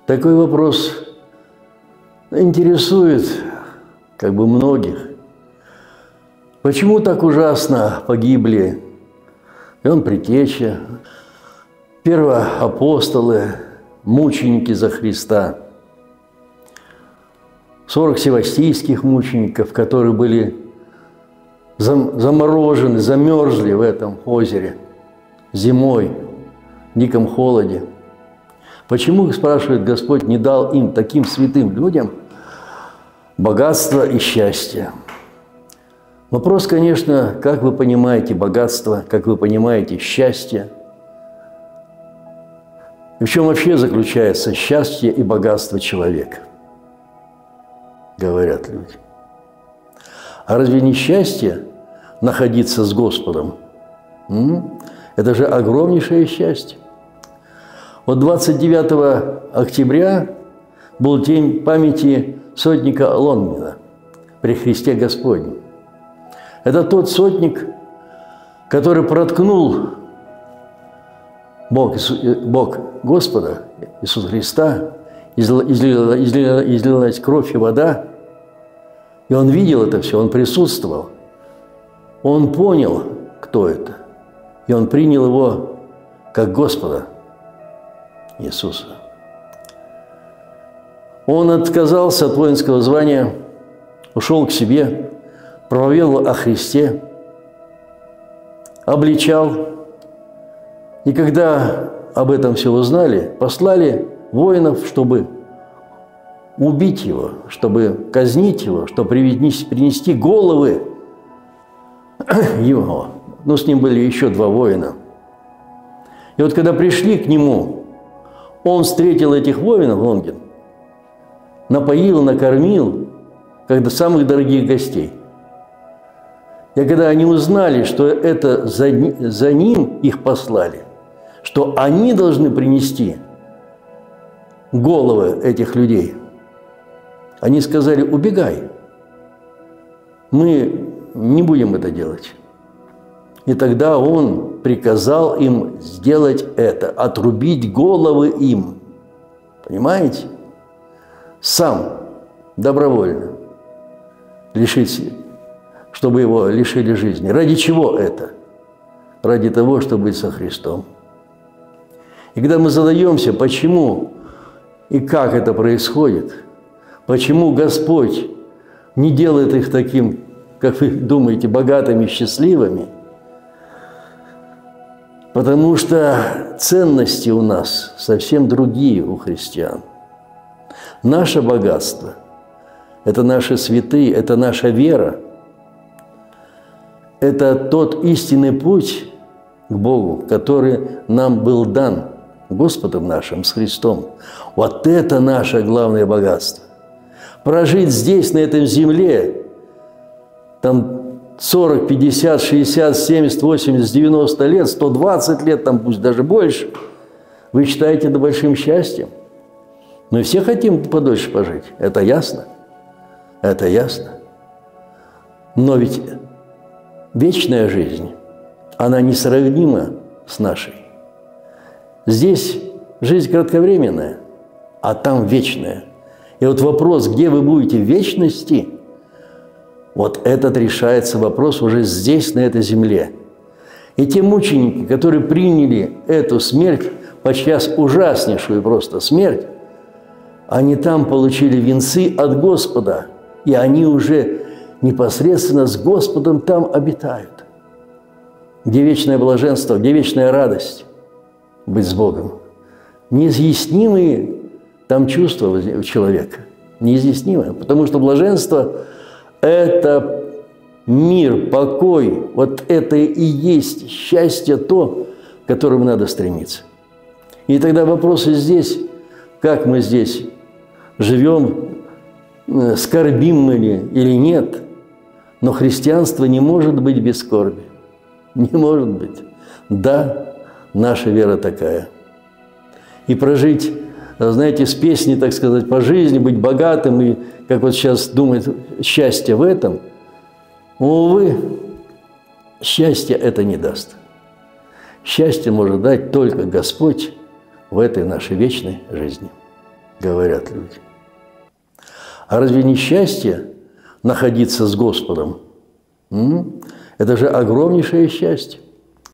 Такой вопрос интересует многих. Почему так ужасно погибли Иоанн Предтеча, первоапостолы, мученики за Христа, 40 севастийских мучеников, которые были заморожены, замерзли в этом озере зимой, в диком холоде? Почему, спрашивает Господь, не дал им, таким святым людям, богатство и счастье? Вопрос, конечно, как вы понимаете богатство, как вы понимаете счастье? И в чем вообще заключается счастье и богатство человека? Говорят люди. А разве не счастье находиться с Господом? Это же огромнейшее счастье. Вот 29 октября был день памяти сотника Лонгина при Христе Господнем. Это тот сотник, который проткнул Бог Господа, Иисуса Христа, излилась кровь и вода, и он видел это все, он присутствовал. Он понял, кто это, и он принял его как Господа Иисуса. Он отказался от воинского звания, ушел к себе, проповедовал о Христе, обличал. И когда об этом все узнали, послали воинов, чтобы убить его, чтобы казнить его, чтобы принести головы его. Но с ним были еще 2 воина. И вот когда пришли к нему, он встретил этих воинов, Лонгин, напоил, накормил, как самых дорогих гостей. И когда они узнали, что это за ним их послали, что они должны принести головы этих людей, они сказали: убегай, мы не будем это делать. И тогда он приказал им сделать это, отрубить головы им. Понимаете? Сам, добровольно, чтобы его лишили жизни. Ради чего это? Ради того, чтобы быть со Христом. И когда мы задаемся, почему и как это происходит, почему Господь не делает их таким, как вы думаете, богатыми, счастливыми, потому что ценности у нас совсем другие у христиан. Наше богатство – это наши святые, это наша вера, это тот истинный путь к Богу, который нам был дан Господом нашим, с Христом. Вот это наше главное богатство. Прожить здесь, на этой земле, там 40, 50, 60, 70, 80, 90 лет, 120 лет, там пусть даже больше, вы считаете это большим счастьем? Мы все хотим подольше пожить, это ясно? Это ясно. Но ведь вечная жизнь, она несравнима с нашей. Здесь жизнь кратковременная, а там вечная. И вот вопрос, где вы будете в вечности, вот этот решается вопрос уже здесь, на этой земле. И те мученики, которые приняли эту смерть, подчас ужаснейшую просто смерть, они там получили венцы от Господа, и они уже непосредственно с Господом там обитают. Где вечное блаженство, где вечная радость быть с Богом. Неизъяснимые там чувства у человека. Неизъяснимые. Потому что блаженство – это мир, покой. Вот это и есть счастье то, к которому надо стремиться. И тогда вопросы здесь, как мы здесь живем, скорбим мы ли или нет. Но христианство не может быть без скорби. Не может быть. Да, наша вера такая. И прожить, знаете, с песней, так сказать, по жизни, быть богатым, и, как вот сейчас думают, счастье в этом, увы, счастье это не даст. Счастье может дать только Господь в этой нашей вечной жизни. говорят люди. А разве не счастье находиться с Господом? Это же огромнейшее счастье.